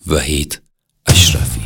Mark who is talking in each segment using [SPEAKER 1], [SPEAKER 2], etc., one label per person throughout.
[SPEAKER 1] Vahid Ashrafi.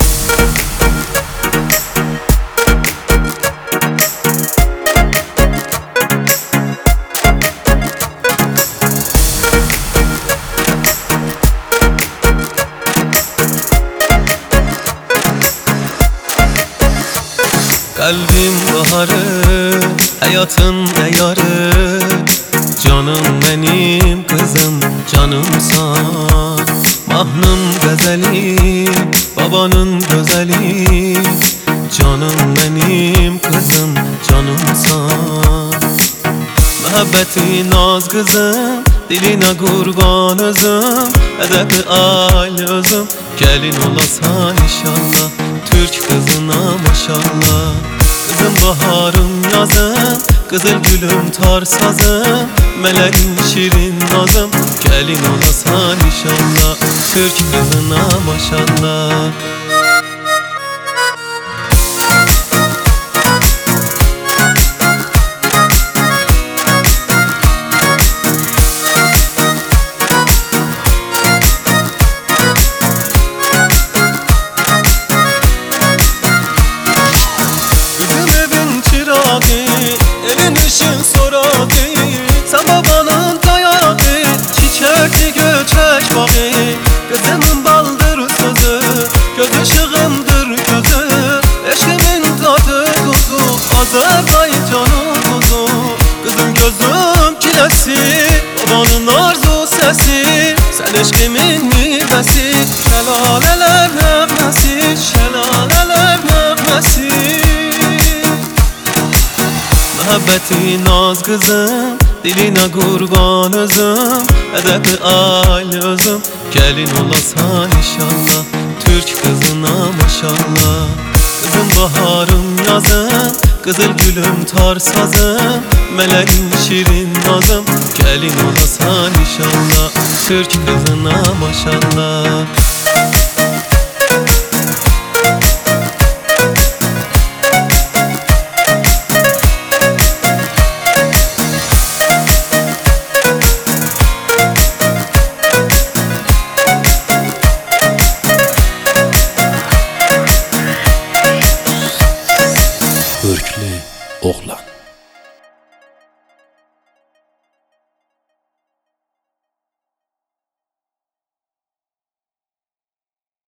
[SPEAKER 2] Kalbim baharı, hayatın eyarı, canım benim kızım, canımsan. Mahnım gazeli, babanın gözeli, canım benim kızım, canımsan. Muhabbeti naz kızım, diline kurban özüm, edebi aile özüm, gelin olasan inşallah, Türk kızına maşallah. Kızım baharım yazım, kızıl gülüm tar sazım, meleğim şirin nazım, gelin olasan inşallah, Türk kızına maşallah. Elin ışın sorağı, sen babanın dayağı, çiçekli göçek bağı, kızımın baldır sözü, göz ışığımdır gözü, eşkimin tadı tuzu, Azerbaycan'ın tuzu. Kızım gözüm kilesi, babanın arzu sesi, sen eşkimin nibesi, şelaleler nefesi, şelaleler nefesi. Muhabbeti naz kızım, diline kurban özüm, edebi aile özüm, gelin olasan inşallah, Türk kızına maşallah. Kızım baharım yazım, kızıl gülüm tar sazım, meleğim şirin nazım, gelin olasan inşallah, Türk kızına maşallah.
[SPEAKER 1] Örklü oğlan.